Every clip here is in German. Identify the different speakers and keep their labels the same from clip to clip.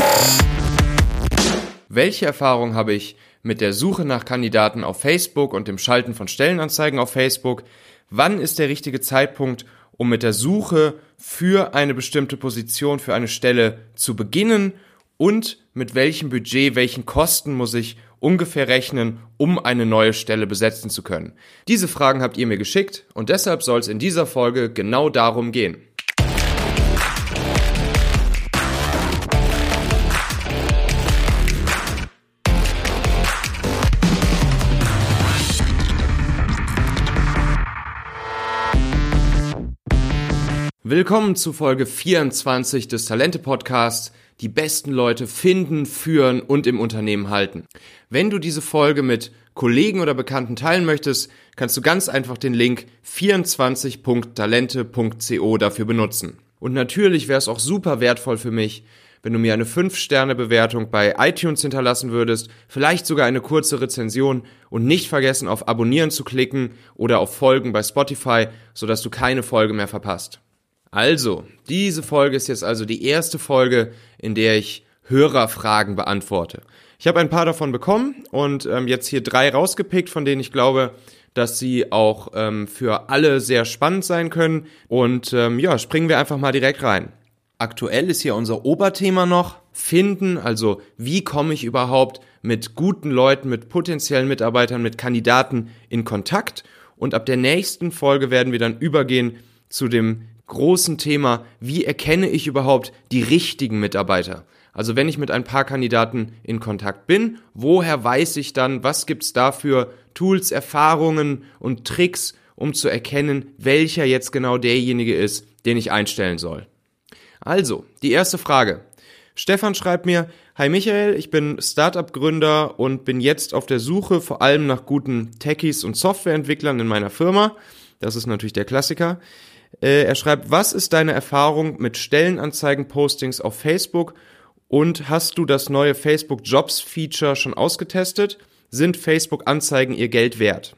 Speaker 1: Welche Erfahrung habe ich mit der Suche nach Kandidaten auf Facebook und dem Schalten von Stellenanzeigen auf Facebook? Wann ist der richtige Zeitpunkt, um mit der Suche für eine bestimmte Position, für eine Stelle zu beginnen? Und mit welchem Budget, welchen Kosten muss ich ungefähr rechnen, um eine neue Stelle besetzen zu können? Diese Fragen habt ihr mir geschickt und deshalb soll es in dieser Folge genau darum gehen. Willkommen zu Folge 24 des Talente-Podcasts, die besten Leute finden, führen und im Unternehmen halten. Wenn du diese Folge mit Kollegen oder Bekannten teilen möchtest, kannst du ganz einfach den Link 24.talente.co dafür benutzen. Und natürlich wäre es auch super wertvoll für mich, wenn du mir eine 5-Sterne-Bewertung bei iTunes hinterlassen würdest, vielleicht sogar eine kurze Rezension und nicht vergessen, auf Abonnieren zu klicken oder auf Folgen bei Spotify, sodass du keine Folge mehr verpasst. Also, diese Folge ist jetzt also die erste Folge, in der ich Hörerfragen beantworte. Ich habe ein paar davon bekommen und jetzt hier 3 rausgepickt, von denen ich glaube, dass sie auch für alle sehr spannend sein können. Und springen wir einfach mal direkt rein. Aktuell ist hier unser Oberthema noch Finden, also wie komme ich überhaupt mit guten Leuten, mit potenziellen Mitarbeitern, mit Kandidaten in Kontakt. Und ab der nächsten Folge werden wir dann übergehen zu dem großen Thema, wie erkenne ich überhaupt die richtigen Mitarbeiter? Also wenn ich mit ein paar Kandidaten in Kontakt bin, woher weiß ich dann, was gibt's da für Tools, Erfahrungen und Tricks, um zu erkennen, welcher jetzt genau derjenige ist, den ich einstellen soll? Also, die erste Frage. Stefan schreibt mir: Hi Michael, ich bin Startup-Gründer und bin jetzt auf der Suche vor allem nach guten Techies und Softwareentwicklern in meiner Firma. Das ist natürlich der Klassiker. Er schreibt: Was ist deine Erfahrung mit Stellenanzeigen-Postings auf Facebook und hast du das neue Facebook-Jobs-Feature schon ausgetestet? Sind Facebook-Anzeigen ihr Geld wert?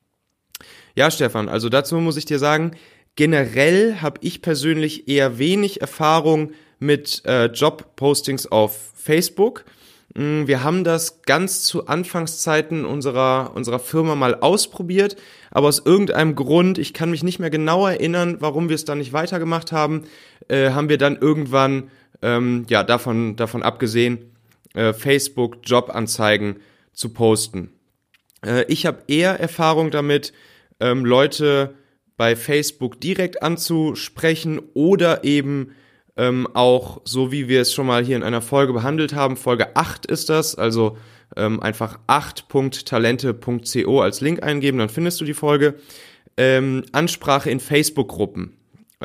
Speaker 1: Ja, Stefan, also dazu muss ich dir sagen, generell habe ich persönlich eher wenig Erfahrung mit Job-Postings auf Facebook. Wir haben das ganz zu Anfangszeiten unserer Firma mal ausprobiert, aber aus irgendeinem Grund, ich kann mich nicht mehr genau erinnern, warum wir es dann nicht weitergemacht haben, haben wir dann irgendwann davon abgesehen, Facebook-Jobanzeigen zu posten. Ich habe eher Erfahrung damit, Leute bei Facebook direkt anzusprechen oder eben auch so, wie wir es schon mal hier in einer Folge behandelt haben. Folge 8 ist das, also einfach 8.talente.co als Link eingeben, dann findest du die Folge. Ansprache in Facebook-Gruppen.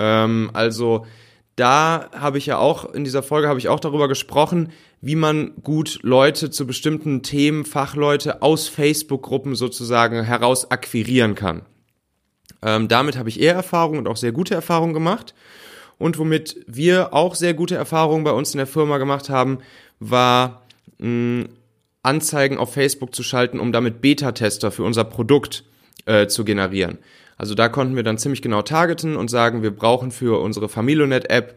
Speaker 1: Also da habe ich ja auch, in dieser Folge habe ich auch darüber gesprochen, wie man gut Leute zu bestimmten Themen, Fachleute aus Facebook-Gruppen sozusagen heraus akquirieren kann. Damit habe ich eher Erfahrung und auch sehr gute Erfahrungen gemacht. Und womit wir auch sehr gute Erfahrungen bei uns in der Firma gemacht haben, war Anzeigen auf Facebook zu schalten, um damit Beta-Tester für unser Produkt zu generieren. Also da konnten wir dann ziemlich genau targeten und sagen, wir brauchen für unsere Familionet-App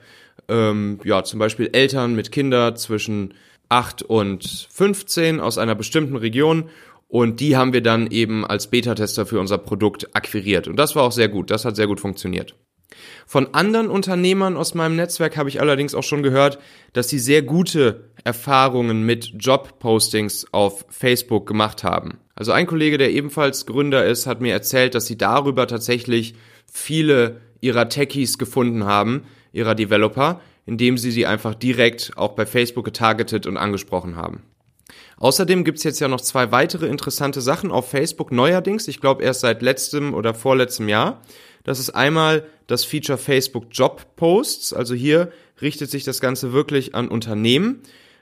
Speaker 1: zum Beispiel Eltern mit Kindern zwischen 8 und 15 aus einer bestimmten Region. Und die haben wir dann eben als Beta-Tester für unser Produkt akquiriert. Und das war auch sehr gut, das hat sehr gut funktioniert. Von anderen Unternehmern aus meinem Netzwerk habe ich allerdings auch schon gehört, dass sie sehr gute Erfahrungen mit Job-Postings auf Facebook gemacht haben. Also ein Kollege, der ebenfalls Gründer ist, hat mir erzählt, dass sie darüber tatsächlich viele ihrer Techies gefunden haben, ihrer Developer, indem sie einfach direkt auch bei Facebook getargetet und angesprochen haben. Außerdem gibt's jetzt ja noch 2 weitere interessante Sachen auf Facebook neuerdings, ich glaube erst seit letztem oder vorletztem Jahr. Das ist einmal das Feature Facebook Job Posts, also hier richtet sich das Ganze wirklich an Unternehmen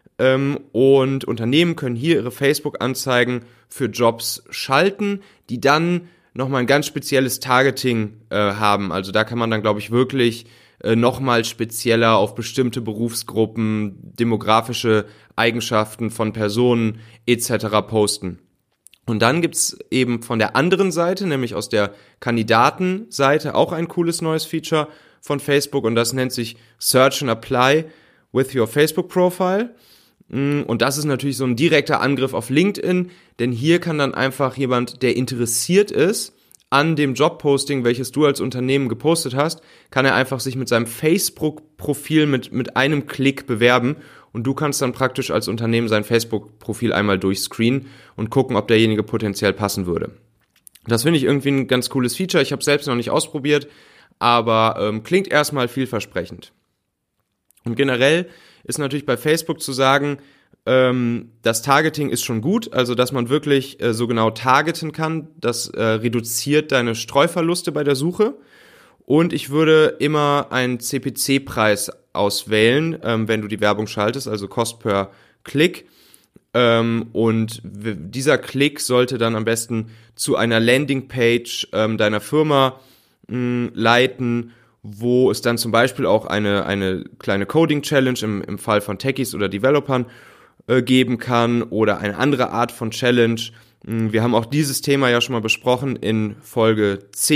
Speaker 1: und Unternehmen können hier ihre Facebook-Anzeigen für Jobs schalten, die dann nochmal ein ganz spezielles Targeting haben. Also da kann man dann, glaube ich, wirklich nochmal spezieller auf bestimmte Berufsgruppen, demografische Eigenschaften von Personen etc. posten. Und dann gibt's eben von der anderen Seite, nämlich aus der Kandidatenseite, auch ein cooles neues Feature von Facebook und das nennt sich Search and Apply with your Facebook Profile. Und das ist natürlich so ein direkter Angriff auf LinkedIn, denn hier kann dann einfach jemand, der interessiert ist an dem Jobposting, welches du als Unternehmen gepostet hast, kann er einfach sich mit seinem Facebook-Profil mit einem Klick bewerben und du kannst dann praktisch als Unternehmen sein Facebook-Profil einmal durchscreenen und gucken, ob derjenige potenziell passen würde. Das finde ich irgendwie ein ganz cooles Feature. Ich habe es selbst noch nicht ausprobiert, aber klingt erstmal vielversprechend. Und generell ist natürlich bei Facebook zu sagen, das Targeting ist schon gut, also dass man wirklich so genau targeten kann, das reduziert deine Streuverluste bei der Suche. Und ich würde immer einen CPC-Preis auswählen, wenn du die Werbung schaltest, also Cost per Klick. Und dieser Klick sollte dann am besten zu einer Landingpage deiner Firma leiten, wo es dann zum Beispiel auch eine kleine Coding-Challenge im Fall von Techies oder Developern geben kann oder eine andere Art von Challenge. Wir haben auch dieses Thema ja schon mal besprochen in Folge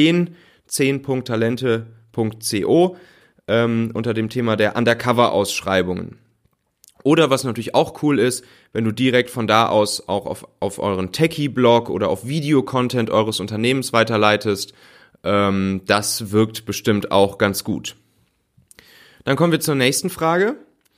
Speaker 1: 10.talente.co unter dem Thema der Undercover-Ausschreibungen. Oder was natürlich auch cool ist, wenn du direkt von da aus auch auf euren Techie-Blog oder auf Video-Content eures Unternehmens weiterleitest. Das wirkt bestimmt auch ganz gut. Dann kommen wir zur nächsten Frage.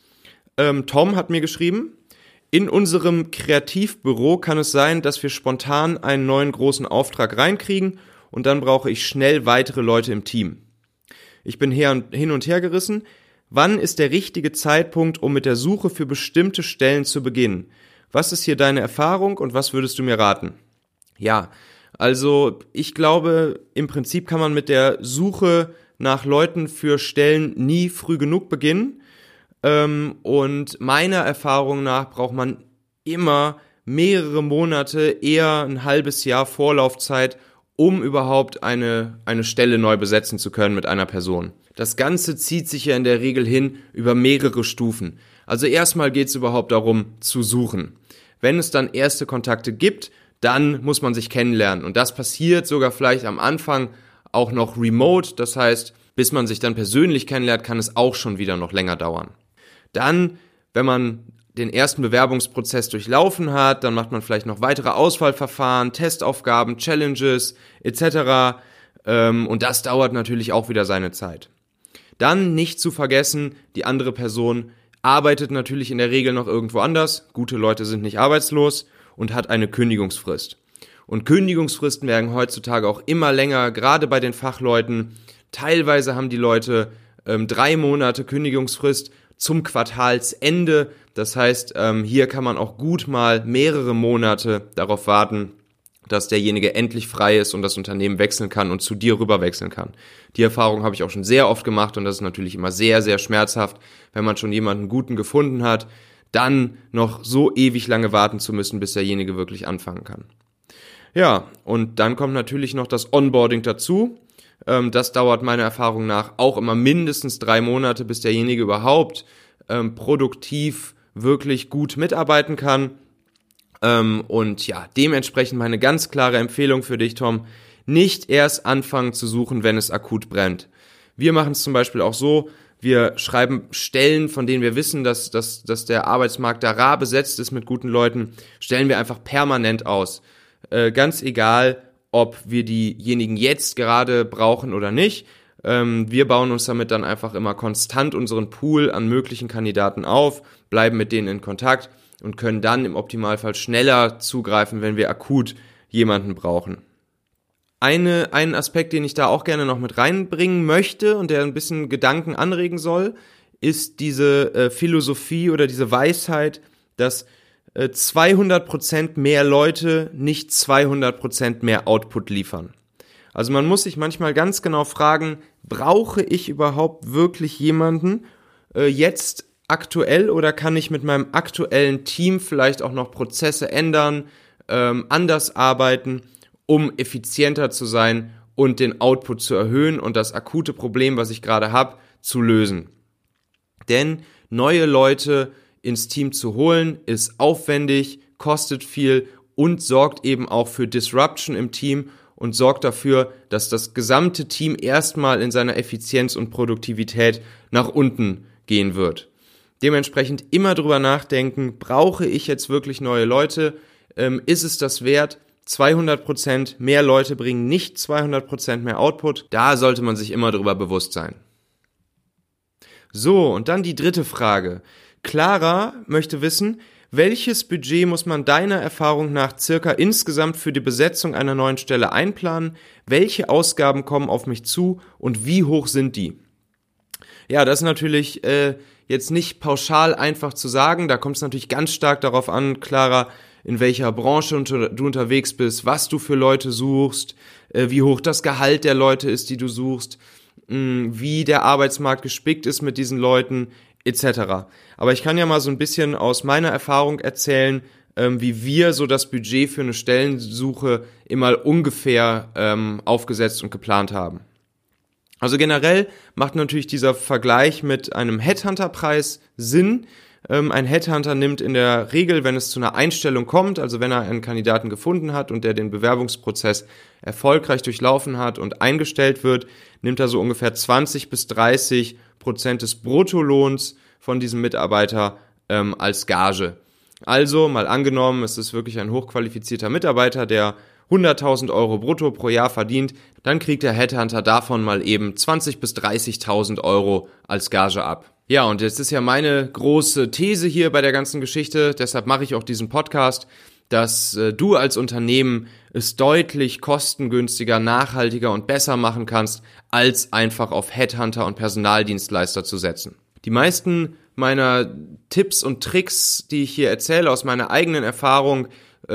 Speaker 1: Tom hat mir geschrieben, in unserem Kreativbüro kann es sein, dass wir spontan einen neuen großen Auftrag reinkriegen und dann brauche ich schnell weitere Leute im Team. Ich bin hin und her gerissen. Wann ist der richtige Zeitpunkt, um mit der Suche für bestimmte Stellen zu beginnen? Was ist hier deine Erfahrung und was würdest du mir raten? Ja, also ich glaube, im Prinzip kann man mit der Suche nach Leuten für Stellen nie früh genug beginnen. Und meiner Erfahrung nach braucht man immer mehrere Monate, eher ein halbes Jahr Vorlaufzeit, um überhaupt eine Stelle neu besetzen zu können mit einer Person. Das Ganze zieht sich ja in der Regel hin über mehrere Stufen. Also erstmal geht es überhaupt darum, zu suchen. Wenn es dann erste Kontakte gibt, dann muss man sich kennenlernen. Und das passiert sogar vielleicht am Anfang auch noch remote. Das heißt, bis man sich dann persönlich kennenlernt, kann es auch schon wieder noch länger dauern. Dann, wenn man den ersten Bewerbungsprozess durchlaufen hat, dann macht man vielleicht noch weitere Auswahlverfahren, Testaufgaben, Challenges etc. Und das dauert natürlich auch wieder seine Zeit. Dann nicht zu vergessen, die andere Person arbeitet natürlich in der Regel noch irgendwo anders. Gute Leute sind nicht arbeitslos und hat eine Kündigungsfrist. Und Kündigungsfristen werden heutzutage auch immer länger, gerade bei den Fachleuten. Teilweise haben die Leute 3 Monate Kündigungsfrist zum Quartalsende. Das heißt, hier kann man auch gut mal mehrere Monate darauf warten, dass derjenige endlich frei ist und das Unternehmen wechseln kann und zu dir rüber wechseln kann. Die Erfahrung habe ich auch schon sehr oft gemacht und das ist natürlich immer sehr, sehr schmerzhaft, wenn man schon jemanden Guten gefunden hat, dann noch so ewig lange warten zu müssen, bis derjenige wirklich anfangen kann. Ja, und dann kommt natürlich noch das Onboarding dazu. Das dauert meiner Erfahrung nach auch immer mindestens 3 Monate, bis derjenige überhaupt produktiv wirklich gut mitarbeiten kann. Und ja, dementsprechend meine ganz klare Empfehlung für dich, Tom, nicht erst anfangen zu suchen, wenn es akut brennt. Wir machen es zum Beispiel auch so, wir schreiben Stellen, von denen wir wissen, dass der Arbeitsmarkt da rar besetzt ist mit guten Leuten, stellen wir einfach permanent aus. Ganz egal, ob wir diejenigen jetzt gerade brauchen oder nicht. Wir bauen uns damit dann einfach immer konstant unseren Pool an möglichen Kandidaten auf, bleiben mit denen in Kontakt und können dann im Optimalfall schneller zugreifen, wenn wir akut jemanden brauchen. Einen Aspekt, den ich da auch gerne noch mit reinbringen möchte und der ein bisschen Gedanken anregen soll, ist diese Philosophie oder diese Weisheit, dass 200% mehr Leute nicht 200% mehr Output liefern. Also man muss sich manchmal ganz genau fragen, brauche ich überhaupt wirklich jemanden jetzt aktuell oder kann ich mit meinem aktuellen Team vielleicht auch noch Prozesse ändern, anders arbeiten, um effizienter zu sein und den Output zu erhöhen und das akute Problem, was ich gerade habe, zu lösen. Denn neue Leute ins Team zu holen, ist aufwendig, kostet viel und sorgt eben auch für Disruption im Team und sorgt dafür, dass das gesamte Team erstmal in seiner Effizienz und Produktivität nach unten gehen wird. Dementsprechend immer drüber nachdenken, brauche ich jetzt wirklich neue Leute? Ist es das wert? 200% mehr Leute bringen nicht 200% mehr Output. Da sollte man sich immer drüber bewusst sein. So, und dann die dritte Frage. Clara möchte wissen, welches Budget muss man deiner Erfahrung nach circa insgesamt für die Besetzung einer neuen Stelle einplanen? Welche Ausgaben kommen auf mich zu und wie hoch sind die? Ja, das ist natürlich jetzt nicht pauschal einfach zu sagen. Da kommt es natürlich ganz stark darauf an, Clara, in welcher Branche du unterwegs bist, was du für Leute suchst, wie hoch das Gehalt der Leute ist, die du suchst, wie der Arbeitsmarkt gespickt ist mit diesen Leuten, etc. Aber ich kann ja mal so ein bisschen aus meiner Erfahrung erzählen, wie wir so das Budget für eine Stellensuche immer ungefähr aufgesetzt und geplant haben. Also generell macht natürlich dieser Vergleich mit einem Headhunter-Preis Sinn. Ein Headhunter nimmt in der Regel, wenn es zu einer Einstellung kommt, also wenn er einen Kandidaten gefunden hat und der den Bewerbungsprozess erfolgreich durchlaufen hat und eingestellt wird, nimmt er so ungefähr 20-30% des Bruttolohns von diesem Mitarbeiter als Gage. Also mal angenommen, es ist wirklich ein hochqualifizierter Mitarbeiter, der 100.000 Euro brutto pro Jahr verdient, dann kriegt der Headhunter davon mal eben 20.000 bis 30.000 Euro als Gage ab. Ja, und jetzt ist ja meine große These hier bei der ganzen Geschichte, deshalb mache ich auch diesen Podcast, dass du als Unternehmen es deutlich kostengünstiger, nachhaltiger und besser machen kannst, als einfach auf Headhunter und Personaldienstleister zu setzen. Die meisten meiner Tipps und Tricks, die ich hier erzähle aus meiner eigenen Erfahrung,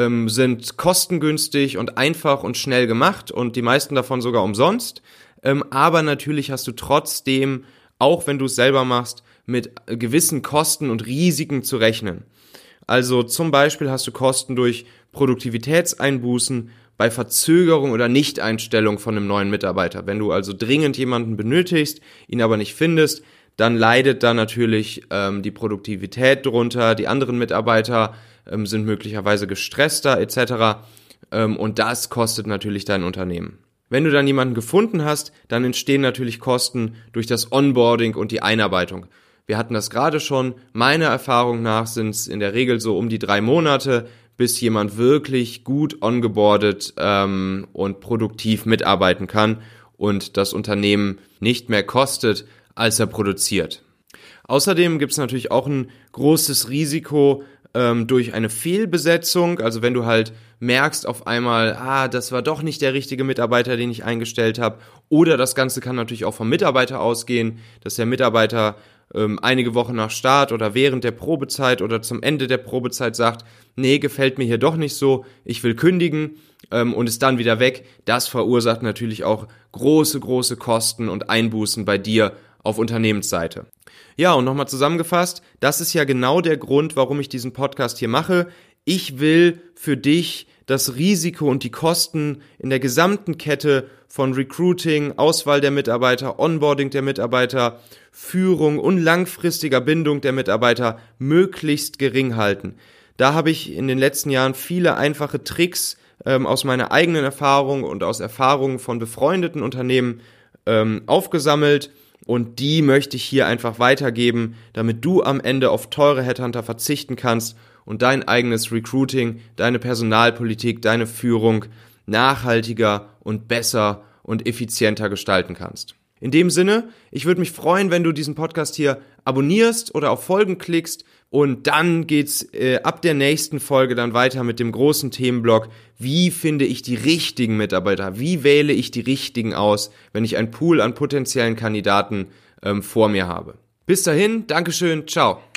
Speaker 1: sind kostengünstig und einfach und schnell gemacht und die meisten davon sogar umsonst. Aber natürlich hast du trotzdem, auch wenn du es selber machst, mit gewissen Kosten und Risiken zu rechnen. Also zum Beispiel hast du Kosten durch Produktivitätseinbußen bei Verzögerung oder Nichteinstellung von einem neuen Mitarbeiter. Wenn du also dringend jemanden benötigst, ihn aber nicht findest, dann leidet da natürlich die Produktivität drunter, die anderen Mitarbeiter sind möglicherweise gestresster etc. Und das kostet natürlich dein Unternehmen. Wenn du dann jemanden gefunden hast, dann entstehen natürlich Kosten durch das Onboarding und die Einarbeitung. Wir hatten das gerade schon, meiner Erfahrung nach sind es in der Regel so um die 3 Monate, bis jemand wirklich gut ongeboardet und produktiv mitarbeiten kann und das Unternehmen nicht mehr kostet, als er produziert. Außerdem gibt es natürlich auch ein großes Risiko durch eine Fehlbesetzung, also wenn du halt merkst auf einmal, das war doch nicht der richtige Mitarbeiter, den ich eingestellt habe, oder das Ganze kann natürlich auch vom Mitarbeiter ausgehen, dass der Mitarbeiter einige Wochen nach Start oder während der Probezeit oder zum Ende der Probezeit sagt, nee, gefällt mir hier doch nicht so, ich will kündigen und ist dann wieder weg. Das verursacht natürlich auch große Kosten und Einbußen bei dir auf Unternehmensseite. Ja, und nochmal zusammengefasst, das ist ja genau der Grund, warum ich diesen Podcast hier mache. Ich will für dich das Risiko und die Kosten in der gesamten Kette von Recruiting, Auswahl der Mitarbeiter, Onboarding der Mitarbeiter, Führung und langfristiger Bindung der Mitarbeiter möglichst gering halten. Da habe ich in den letzten Jahren viele einfache Tricks aus meiner eigenen Erfahrung und aus Erfahrungen von befreundeten Unternehmen aufgesammelt. Und die möchte ich hier einfach weitergeben, damit du am Ende auf teure Headhunter verzichten kannst und dein eigenes Recruiting, deine Personalpolitik, deine Führung nachhaltiger und besser und effizienter gestalten kannst. In dem Sinne, ich würde mich freuen, wenn du diesen Podcast hier abonnierst oder auf Folgen klickst und dann geht's ab der nächsten Folge dann weiter mit dem großen Themenblock, wie finde ich die richtigen Mitarbeiter, wie wähle ich die richtigen aus, wenn ich einen Pool an potenziellen Kandidaten vor mir habe. Bis dahin, Dankeschön, ciao.